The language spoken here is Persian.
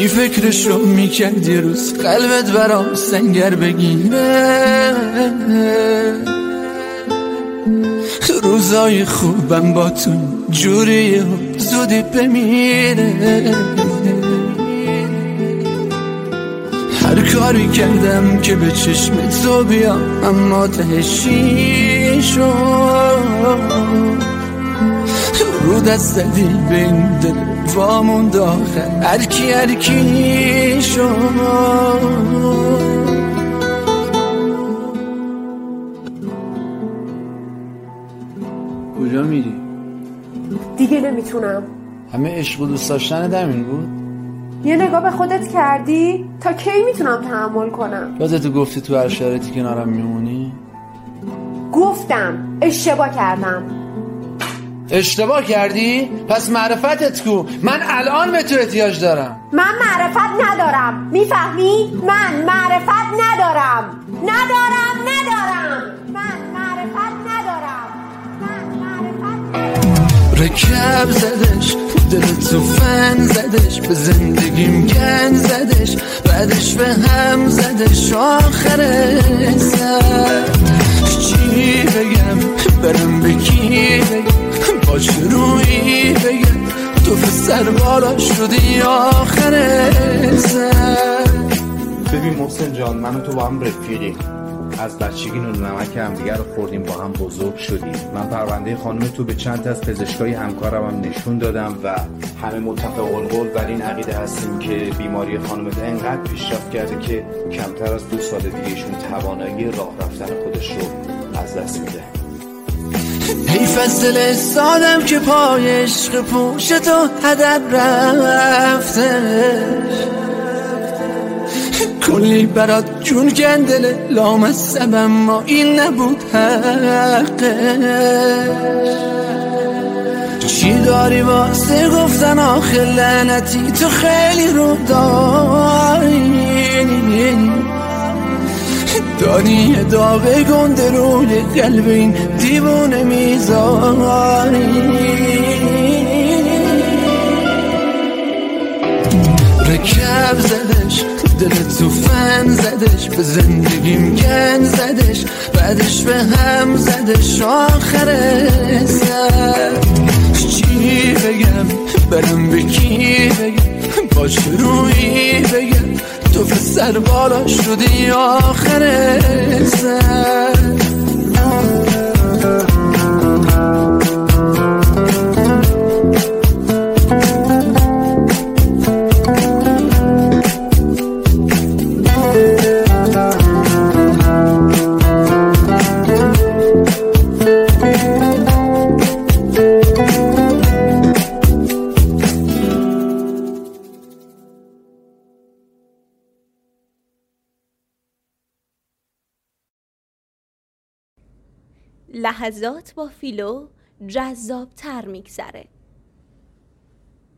چی فکرشو میکردی روز قلبت برام سنگر بگیره؟ روزای خوبم با تو جوریه زودی بمیره. هر کاری کردم که به چشم تو بیام اما تهشی شد. رو دست زدی به این دل وامون داخل هر کی شد. کجا میری؟ دیگه نمیتونم. همه عشق و دوست داشتن دمین بود؟ یه نگاه به خودت کردی؟ تا کی میتونم تحمل کنم؟ یادتو گفتی تو هر شرایطی کنارم میمونی؟ گفتم اشتباه کردم. اشتباه کردی؟ پس معرفتت کو؟ من الان به تو احتیاج دارم. من معرفت ندارم، میفهمی؟ من معرفت ندارم. من معرفت ندارم. رکب زدش دل تو فن زدش، به زندگیم گن زدش، بعدش به هم زدش آخر سر. چی بگم برم به کی بگم، با شروعی بگم تو سر بالا شدی آخر سر. ببین محسن جان، من و تو با هم رفیقیم، از بچگی نون نمک هم دیگر رو خوردیم، با هم بزرگ شدیم. من پرونده خانم تو به چند تا از پزشکای همکارم هم نشون دادم و همه متفق القول بر این عقیده هستیم که بیماری خانمت انقدر پیشرفت کرده که کمتر از 2 سال دیگه ایشون توانایی راه رفتن خودش رو از دست میده. حیف از دل سادم که پای عشق پوش تو هدر رفتش. کلی برات جون گندل لامصب اما این نبود حقش. چی داری واسه گفتن آخه لعنتی تو خیلی رو داری داغ گنده روی قلب این دیوونه میذاری. رکب زدش دل تو فن زدش، به زندگیم گن زدش، بعدش به هم زدش آخر سر. چی بگم برم به کی بگم، با شروعی بگم تو سر بالا شدی آخر سر. لحظات با فیلو جذاب‌تر میگذره.